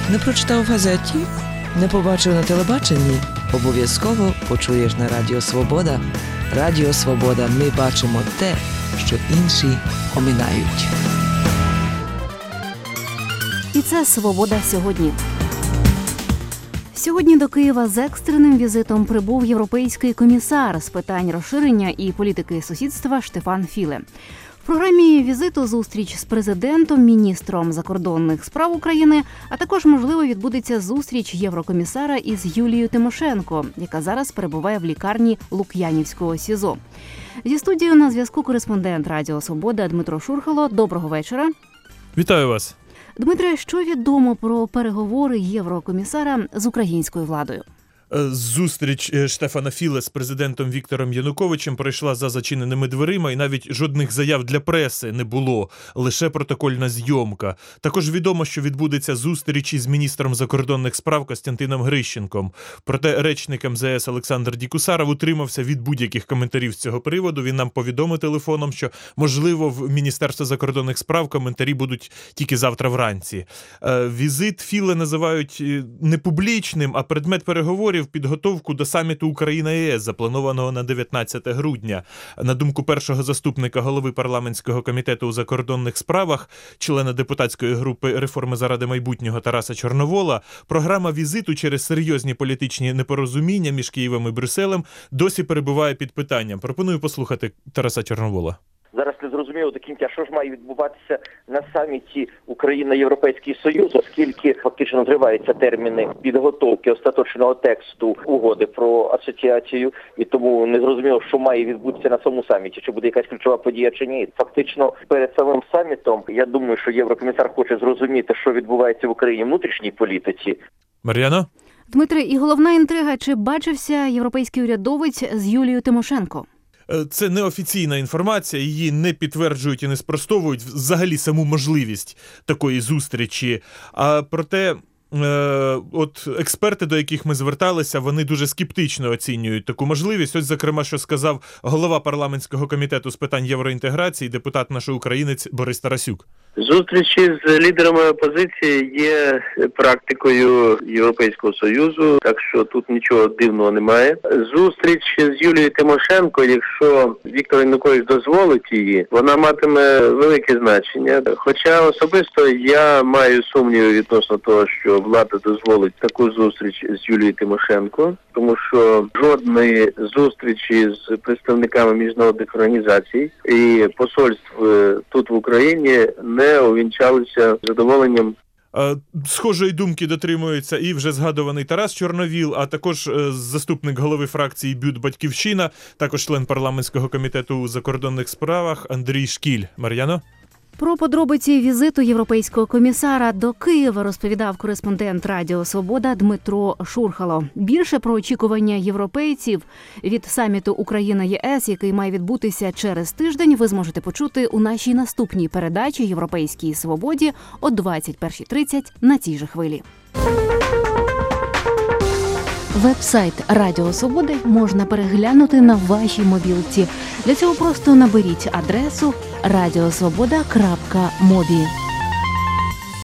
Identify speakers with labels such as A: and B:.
A: Не прочитав в газеті? Не побачив на телебаченні? Обов'язково почуєш на Радіо Свобода. Радіо Свобода. Ми бачимо те, що інші оминають.
B: І це «Свобода сьогодні». Сьогодні до Києва з екстреним візитом прибув європейський комісар з питань розширення і політики сусідства Штефан Філе. В програмі візиту зустріч з президентом, міністром закордонних справ України, а також, можливо, відбудеться зустріч єврокомісара із Юлією Тимошенко, яка зараз перебуває в лікарні Лук'янівського СІЗО. Зі студією на зв'язку кореспондент Радіо Свобода Дмитро Шурхало. Доброго вечора.
C: Вітаю вас.
B: Дмитре, що відомо про переговори єврокомісара з українською владою?
C: Зустріч Штефана Філе з президентом Віктором Януковичем пройшла за зачиненими дверима, і навіть жодних заяв для преси не було, лише протокольна зйомка. Також відомо, що відбудеться зустріч із міністром закордонних справ Костянтином Грищенком. Проте речник МЗС Олександр Дікусаров утримався від будь-яких коментарів з цього приводу. Він нам повідомив телефоном, що, можливо, в Міністерстві закордонних справ коментарі будуть тільки завтра вранці. Візит Філе називають не публічним, а предмет переговорів підготовку до саміту Україна-ЄС, запланованого на 19 грудня. На думку першого заступника голови парламентського комітету у закордонних справах, члена депутатської групи «Реформи заради майбутнього» Тараса Чорновола, програма візиту через серйозні політичні непорозуміння між Києвом і Брюсселем досі перебуває під питанням. Пропоную послухати Тараса Чорновола.
D: Зараз не зрозуміло до кінця, що ж має відбуватися на саміті Україна-Європейський Союз, оскільки фактично триваються терміни підготовки остаточного тексту угоди про асоціацію, і тому не зрозуміло, що має відбутися на самому саміті, чи буде якась ключова подія, чи ні. Фактично, перед самим самітом, я думаю, що єврокомісар хоче зрозуміти, що відбувається в Україні в внутрішній політиці.
C: Мар'яно?
B: Дмитре, і головна інтрига, чи бачився європейський урядовець з Юлією Тимошенко?
C: Це неофіційна інформація, її не підтверджують і не спростовують взагалі саму можливість такої зустрічі. А проте, от експерти, до яких ми зверталися, вони дуже скептично оцінюють таку можливість. Ось, зокрема, що сказав голова парламентського комітету з питань євроінтеграції, депутат наш українець Борис Тарасюк.
E: Зустрічі з лідерами опозиції є практикою Європейського Союзу, так що тут нічого дивного немає. Зустріч з Юлією Тимошенко, якщо Віктор Янукович дозволить її, вона матиме велике значення. Хоча особисто я маю сумніви відносно того, що влада дозволить таку зустріч з Юлією Тимошенко, тому що жодної зустрічі з представниками міжнародних організацій і посольств тут в Україні не увінчалися задоволенням.
C: Схожої думки дотримується і вже згадуваний Тарас Чорновіл, а також заступник голови фракції БЮТ «Батьківщина», також член парламентського комітету у закордонних справах Андрій Шкіль. Мар'яно?
B: Про подробиці візиту європейського комісара до Києва розповідав кореспондент Радіо Свобода Дмитро Шурхало. Більше про очікування європейців від саміту Україна-ЄС, який має відбутися через тиждень, ви зможете почути у нашій наступній передачі «Європейській свободі» о 21:30 на цій же хвилі. Веб-сайт Радіо Свободи можна переглянути на вашій мобілці. Для цього просто наберіть адресу radiosvoboda.mobi.